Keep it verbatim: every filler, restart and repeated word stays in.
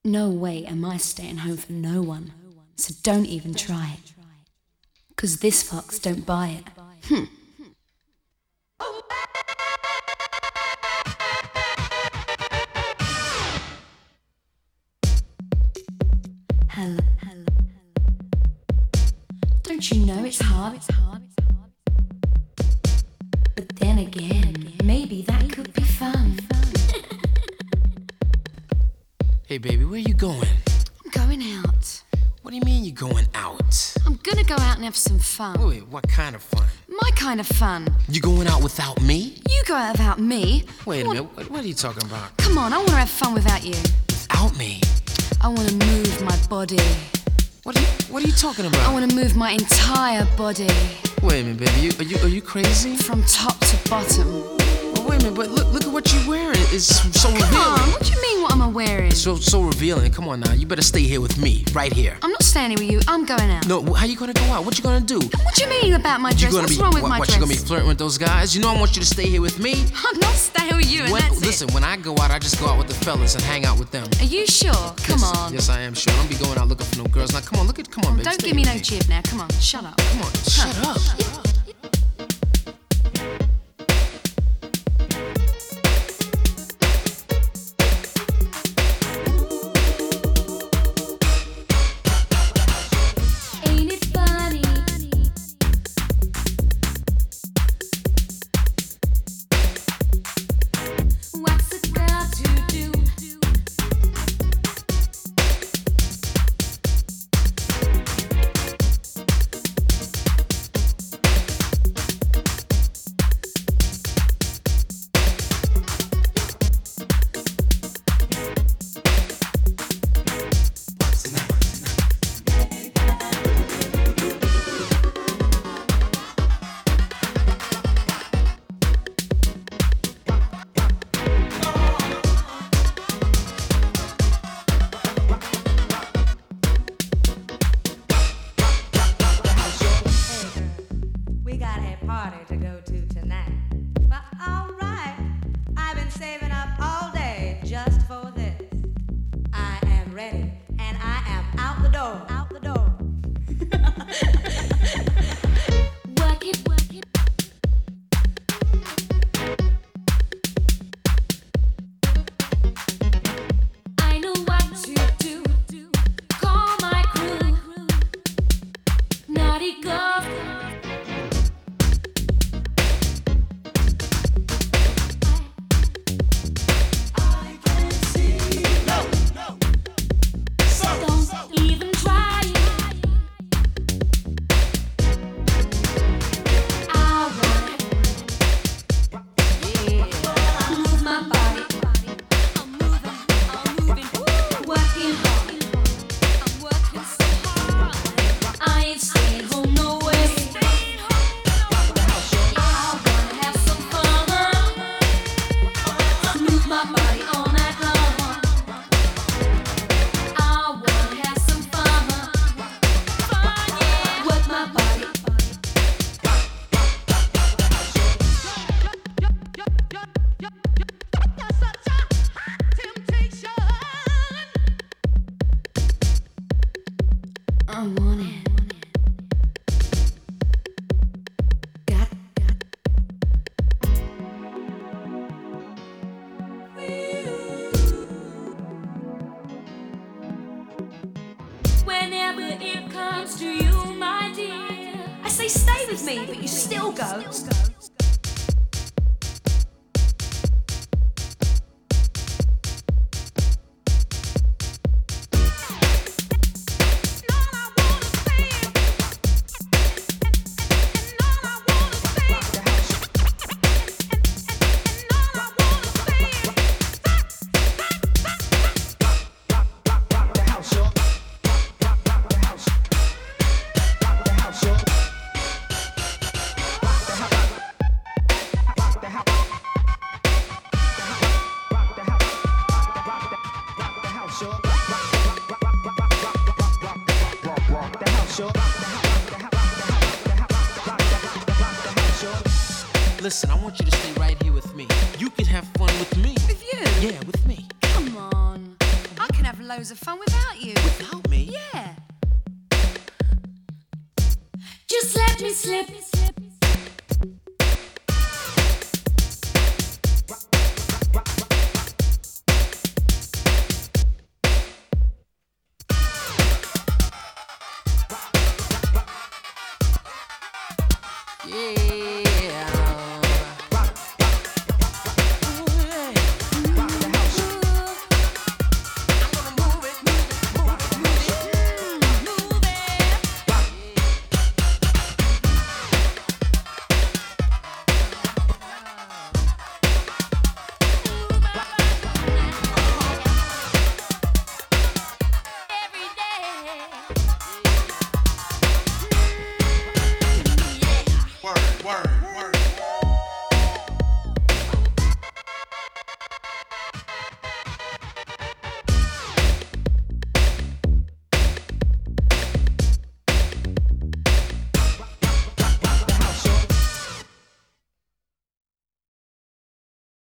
No way am I staying home for no one, so don't even try it. Cause this fox don't buy it. Hmm. Hello, hello, don't you know it's hard? But then again, maybe that could be fun. Hey baby, where you going? I'm going out. What do you mean you're going out? I'm gonna go out and have some fun. Wait, wait, what kind of fun? My kind of fun. You going out without me? You go out without me. Wait a want... minute, what, what are you talking about? Come on, I wanna have fun without you. Without me? I wanna move my body. What are you, what are you talking about? I wanna move my entire body. Wait a minute, baby, you, are you are you crazy? From top to bottom. Well, wait a minute, but look look at what you're wearing. It's so Come revealing. on, what do you mean what am I wearing? It's so so revealing. Come on now, you better stay here with me, right here. I'm not staying here with you, I'm going out. No, how you gonna go out? What you gonna do? What do you mean about my dress? You gonna What's be, wrong with what, my what, dress? you gonna be flirting with those guys? You know I want you to stay here with me. I'm not staying with you, and When, that's listen, it. when I go out, I just go out with the fellas and hang out with them. Are you sure? Come yes, on. Yes, I am sure. I don't be going out looking for no girls. Now, come on, look at, come on, baby. Don't stay give me with no jib now. Come on, shut up. Come on, shut Huh. up. Ain't it funny? What's a girl to do? We got a party to go to tonight. But alright, I've been saving up all day just for this. I am ready and I am out the door. Out the door. Work it, work it. I know what to do. Call my crew. Naughty girl. Don't even try it. I want it. Yeah. Move my body. I'm moving, I'm moving. Working hard. I'm working so hard. I ain't staying home no way. I wanna have some fun. Move my body all night long. I wanna have some fun. Fun, yeah. Work my body. I want it. Got, got. Whenever it comes to you, my dear, I say stay with me, but you still go. Listen, I want you to stay right here with me. You can have fun with me. With you? Yeah, with me. Come on. I can have loads of fun without you. Without me? Yeah. Just let me slip